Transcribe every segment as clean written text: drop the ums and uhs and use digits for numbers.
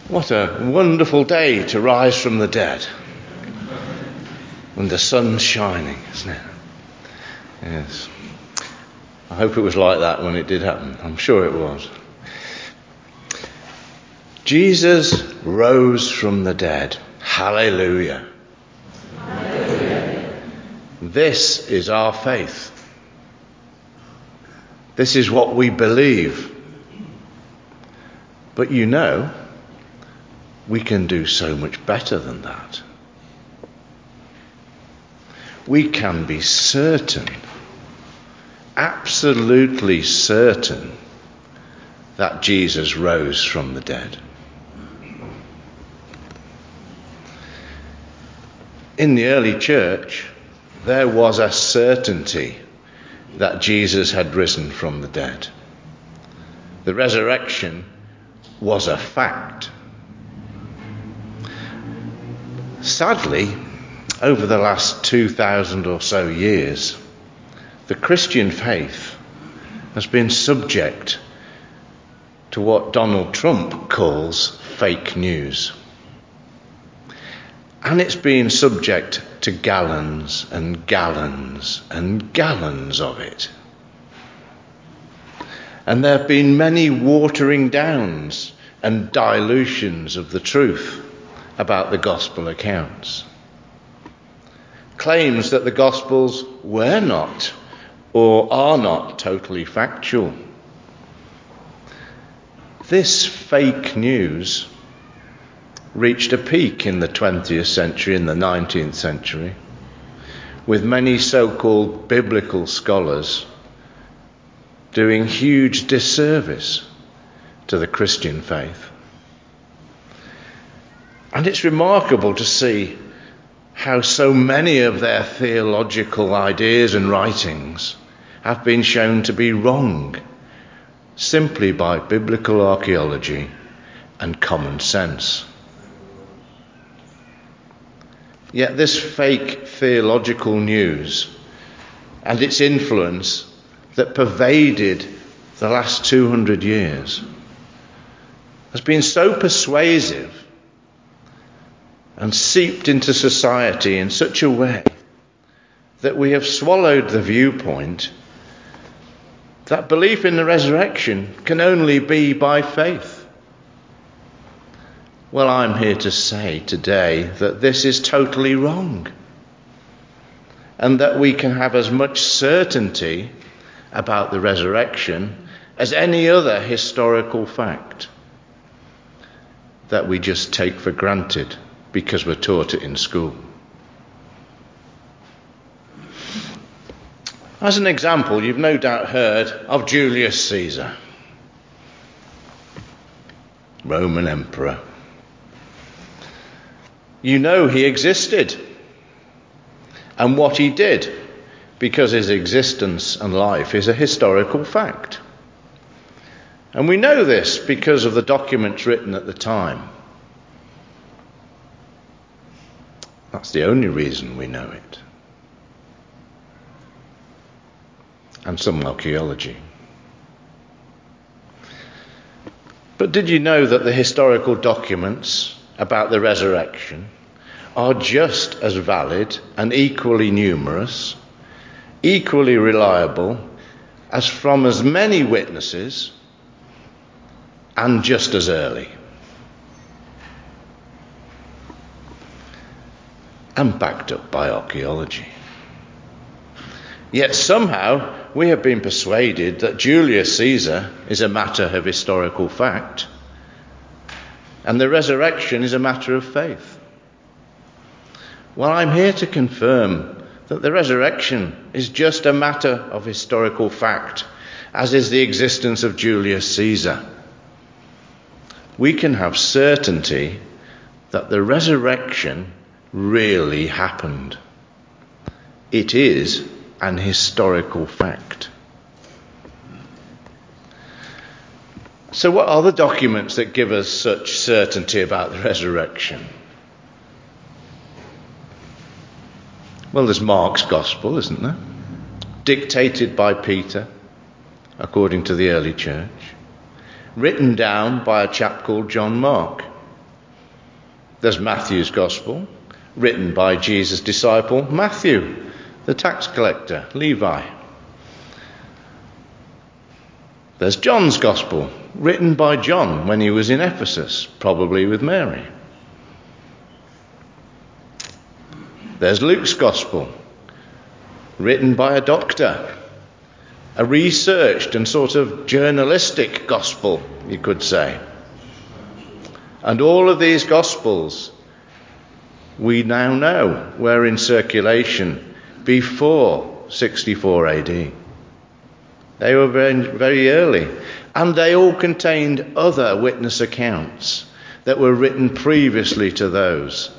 What a wonderful day to rise from the dead. And the sun's shining, isn't it? Yes. I hope it was like that when it did happen. I'm sure it was. Jesus rose from the dead. Hallelujah. Hallelujah. This is our faith. This is what we believe. But you know, we can do so much better than that. We can be certain, absolutely certain, that Jesus rose from the dead. In the early church, there was a certainty that Jesus had risen from the dead. The resurrection was a fact. Sadly, over the last 2,000 or so years, the Christian faith has been subject to what Donald Trump calls fake news. And it's been subject to gallons and gallons and gallons of it. And there have been many watering downs and dilutions of the truth about the gospel accounts. Claims that the gospels were not or are not totally factual. This fake news reached a peak in the 20th century, in the 19th century, with many so-called biblical scholars doing huge disservice to the Christian faith. And it's remarkable to see how so many of their theological ideas and writings have been shown to be wrong simply by biblical archaeology and common sense. Yet this fake theological news and its influence that pervaded the last 200 years has been so persuasive and seeped into society in such a way that we have swallowed the viewpoint that belief in the resurrection can only be by faith. Well, I'm here to say today that this is totally wrong, and that we can have as much certainty about the resurrection as any other historical fact that we just take for granted because we're taught it in school. As an example, you've no doubt heard of Julius Caesar, Roman emperor. You know he existed and what he did, because his existence and life is a historical fact. And we know this because of the documents written at the time. That's the only reason we know it. And some archaeology. But did you know that the historical documents about the resurrection are just as valid and equally numerous, equally reliable, as from as many witnesses and just as early? And backed up by archaeology. Yet somehow we have been persuaded that Julius Caesar is a matter of historical fact, and the resurrection is a matter of faith. Well, I'm here to confirm that the resurrection is just a matter of historical fact, as is the existence of Julius Caesar. We can have certainty that the resurrection really happened. It is an historical fact. So what are the documents that give us such certainty about the resurrection? Well, there's Mark's Gospel, isn't there? Dictated by Peter, according to the early church. Written down by a chap called John Mark. There's Matthew's Gospel, written by Jesus' disciple Matthew, the tax collector, Levi. There's John's Gospel, written by John when he was in Ephesus, probably with Mary. There's Luke's Gospel, written by a doctor, a researched and sort of journalistic gospel, you could say. And all of these Gospels, we now know, were in circulation before 64 AD. They were very, very early. And they all contained other witness accounts that were written previously to those.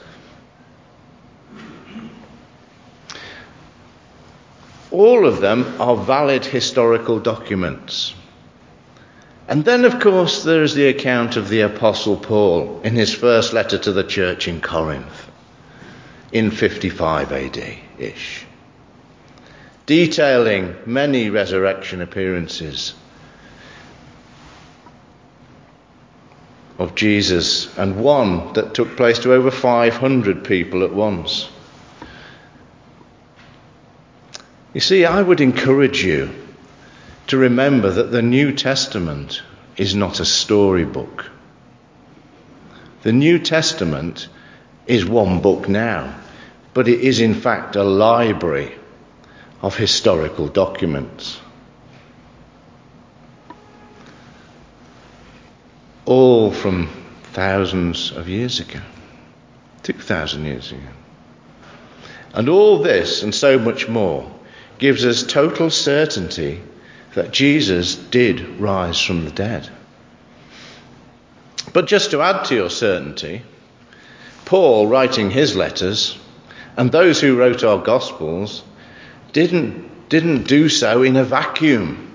All of them are valid historical documents. And then, of course, there is the account of the Apostle Paul in his first letter to the church in Corinth in 55 AD-ish, detailing many resurrection appearances of Jesus, and one that took place to over 500 people at once. You see, I would encourage you to remember that the New Testament is not a storybook. The New Testament is one book now, but it is in fact a library of historical documents. All from thousands of years ago, 2,000 years ago. And all this and so much more gives us total certainty that Jesus did rise from the dead. But just to add to your certainty, Paul, writing his letters, and those who wrote our Gospels, didn't do so in a vacuum.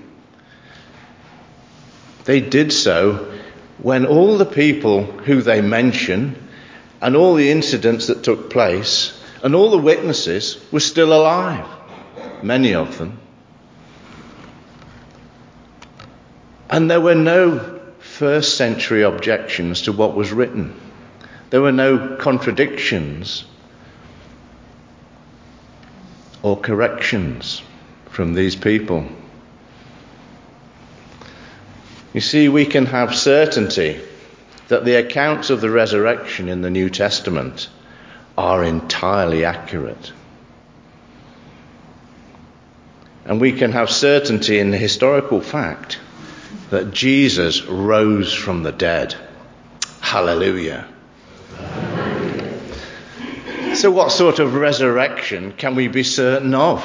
They did so when all the people who they mention and all the incidents that took place and all the witnesses were still alive. Many of them. And there were no first century objections to what was written. There were no contradictions or corrections from these people. You see, we can have certainty that the accounts of the resurrection in the New Testament are entirely accurate. And we can have certainty in the historical fact that Jesus rose from the dead. Hallelujah. So what sort of resurrection can we be certain of?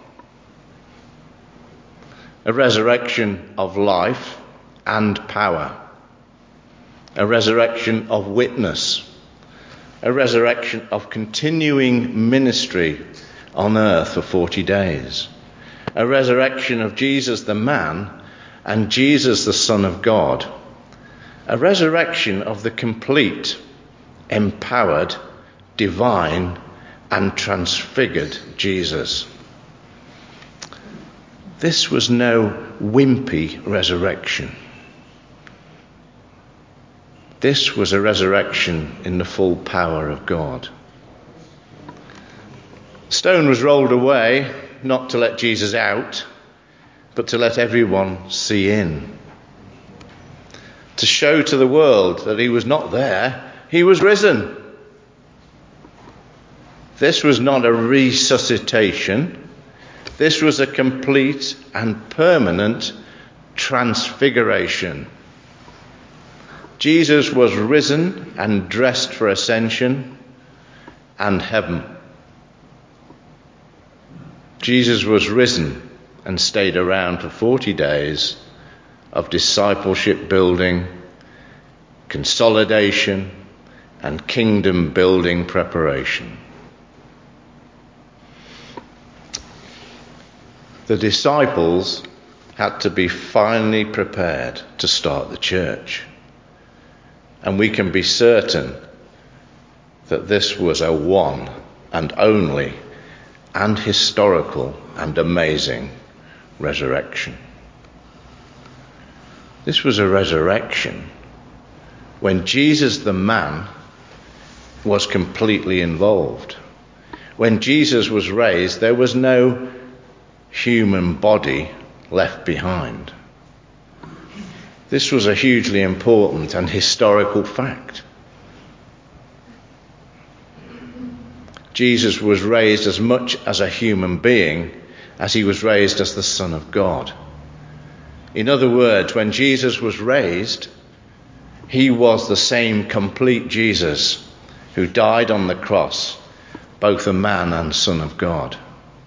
A resurrection of life and power. A resurrection of witness. A resurrection of continuing ministry on earth for 40 days. A resurrection of Jesus the man and Jesus the Son of God. A resurrection of the complete, empowered, divine and transfigured Jesus. This was no wimpy resurrection. This was a resurrection in the full power of God. Stone was rolled away, not to let Jesus out, but to let everyone see in. To show to the world that he was not there, he was risen. This was not a resuscitation. This was a complete and permanent transfiguration. Jesus was risen and dressed for ascension and heaven. Jesus was risen and stayed around for 40 days of discipleship building, consolidation, and kingdom building preparation. The disciples had to be finally prepared to start the church. And we can be certain that this was a one and only and historical and amazing resurrection. This was a resurrection when Jesus the man was completely involved. When Jesus was raised, there was no human body left behind. This was a hugely important and historical fact. Jesus was raised as much as a human being as he was raised as the Son of God. In other words, when Jesus was raised, he was the same complete Jesus who died on the cross, both a man and Son of God.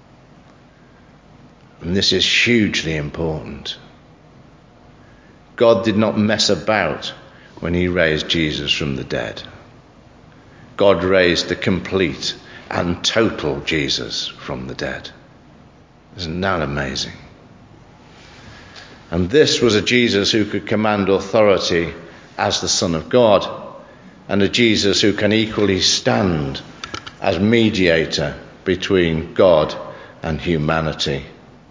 And this is hugely important. God did not mess about when he raised Jesus from the dead. God raised the complete and total Jesus from the dead. Isn't that amazing? And this was a Jesus who could command authority as the Son of God, and a Jesus who can equally stand as mediator between God and humanity.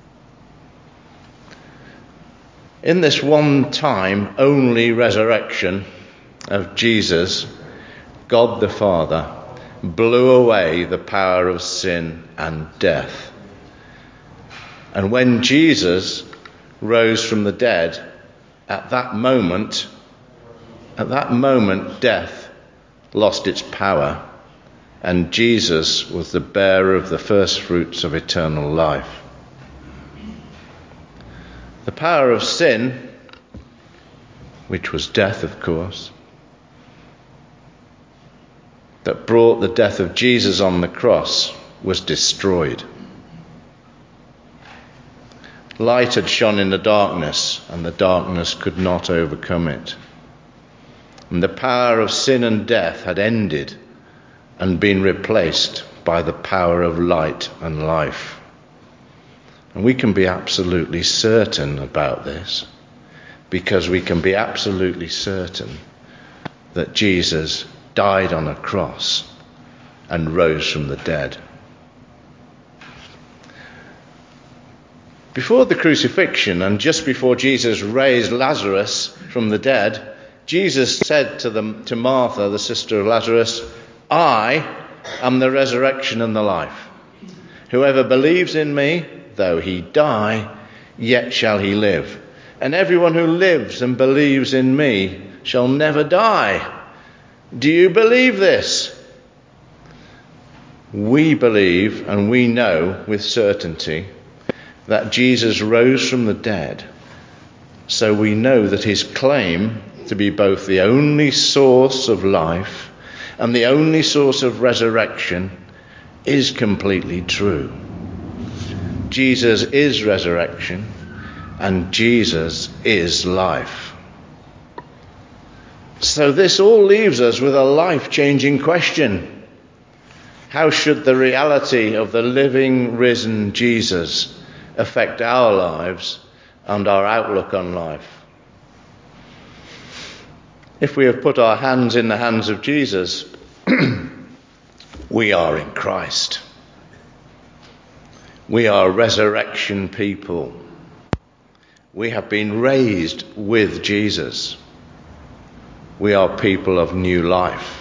In this one time only resurrection of Jesus, God the Father blew away the power of sin and death. And when Jesus rose from the dead, at that moment, death lost its power, and Jesus was the bearer of the first fruits of eternal life. The power of sin, which was death, of course, that brought the death of Jesus on the cross, was destroyed. Light had shone in the darkness, and the darkness could not overcome it. And the power of sin and death had ended and been replaced by the power of light and life. And we can be absolutely certain about this, because we can be absolutely certain that Jesus died on a cross and rose from the dead. Before the crucifixion, and just before Jesus raised Lazarus from the dead, Jesus said to Martha, the sister of Lazarus, "I am the resurrection and the life. Whoever believes in me, though he die, yet shall he live. And everyone who lives and believes in me shall never die." Do you believe this? We believe and we know with certainty that Jesus rose from the dead. So we know that his claim to be both the only source of life and the only source of resurrection is completely true. Jesus is resurrection and Jesus is life. So this all leaves us with a life-changing question. How should the reality of the living, risen Jesus affect our lives and our outlook on life? If we have put our hands in the hands of Jesus, we are in Christ. We are resurrection people. We have been raised with Jesus. We are people of new life.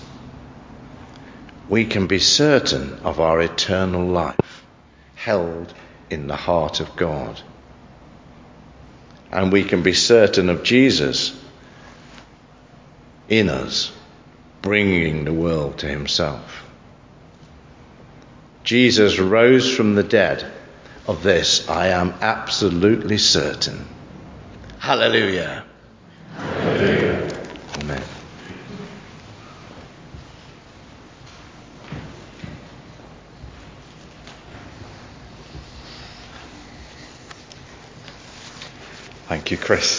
We can be certain of our eternal life, held in the heart of God. And we can be certain of Jesus in us, bringing the world to himself. Jesus rose from the dead. Of this I am absolutely certain. Hallelujah. Hallelujah. Amen. Thank you, Chris.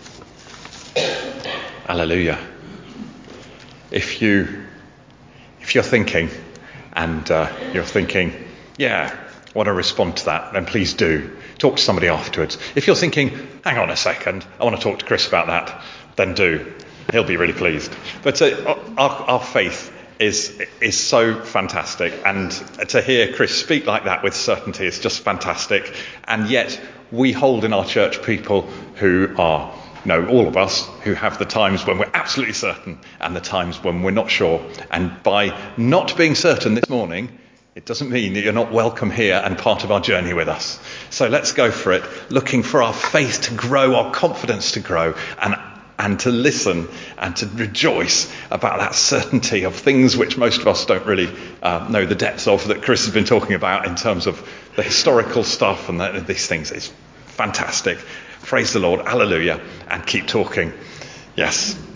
Hallelujah. If you're thinking, and you're thinking, yeah, I want to respond to that, then please do. Talk to somebody afterwards. If you're thinking, hang on a second, I want to talk to Chris about that, then do. He'll be really pleased. But our faith is so fantastic, and to hear Chris speak like that with certainty is just fantastic. And yet we hold in our church people who are know, all of us who have the times when we're absolutely certain and the times when we're not sure. And by not being certain this morning, it doesn't mean that you're not welcome here and part of our journey with us. So let's go for it, looking for our faith to grow, our confidence to grow, and to listen and to rejoice about that certainty of things which most of us don't really know the depths of, that Chris has been talking about in terms of the historical stuff and these things. It's fantastic. Praise the Lord. Hallelujah. And keep talking. Yes.